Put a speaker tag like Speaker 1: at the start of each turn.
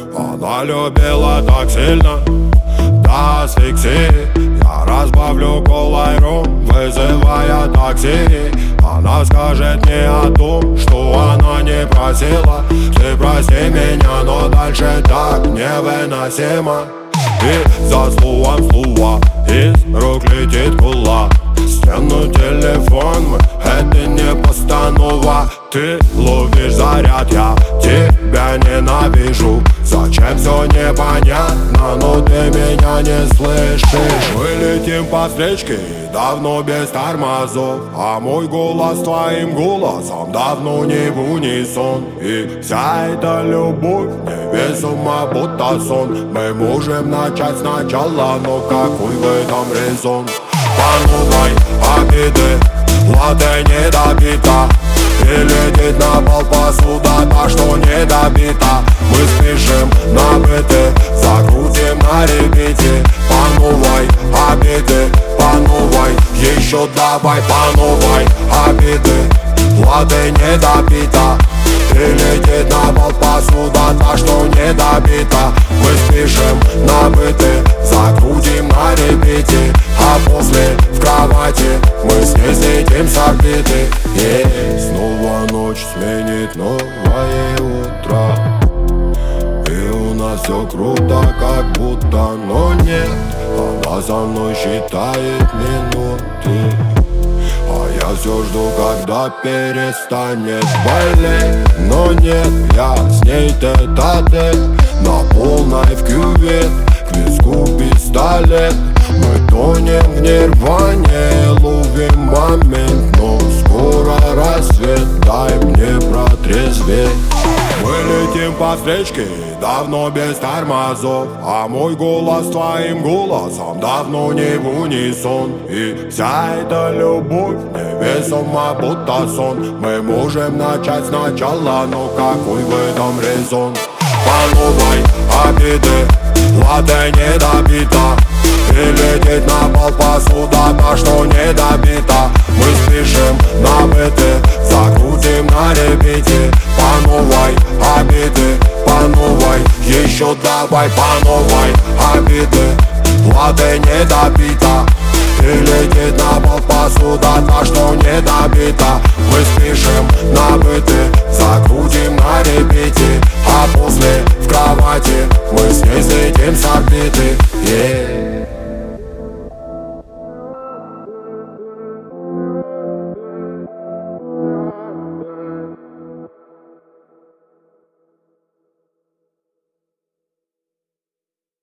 Speaker 1: Она любила так сильно, до асфиксии. Я разбавлю колой ром, вызывая такси. Она скажет мне о том, что она не просила. Ты прости меня, но дальше так невыносимо. И за словом слово из рук летит кулак. Стянуть телефон, это не постанова. Ты ловишь заряд, я тебя ненавижу. Зачем все непонятно, но ты меня не слышишь. Мы летим по встречке, давно без тормозов. А мой голос с твоим голосом давно не в унисон. И вся эта любовь невесома, будто сон. Мы можем начать сначала, но какой в этом резон? По новой обиды, латте не добита. И летит на пол посуда, та, что не добита. Мы спешим на быты, закрутим на репите. По новой обиды, по новой, еще давай. По новой обиды, латте не добита. И летит на пол посуда, та, что не добита. Мы спешим на быты, закрутим на репите. А после в кровати мы с ней слетим с орбиты. Снова ночь сменит новое утро. И у нас все круто, как будто, но нет. Она за мной считает минуты, а я все жду, когда перестанет болеть. Но нет, я с ней тет-а-тет, на полной в кювет, к виску пистолет. Мы тонем в нирване, ловим момент, но скоро рассвет, дай мне протрезветь. Мы летим по встречке, давно без тормозов. А мой голос с твоим голосом давно не в унисон. И вся эта любовь невесома, будто сон. Мы можем начать сначала, но какой в этом резон? По новой обиды, латте не добита. И летит на пол посуда, та, что не добита. Мы спешим на быты, закрутим на репите. По новой обиды, по новой, еще давай. По новой обиды, латте не добита. И летит на пол посуда, та, что не добита. Мы спешим на быты, закрутим на репите. А после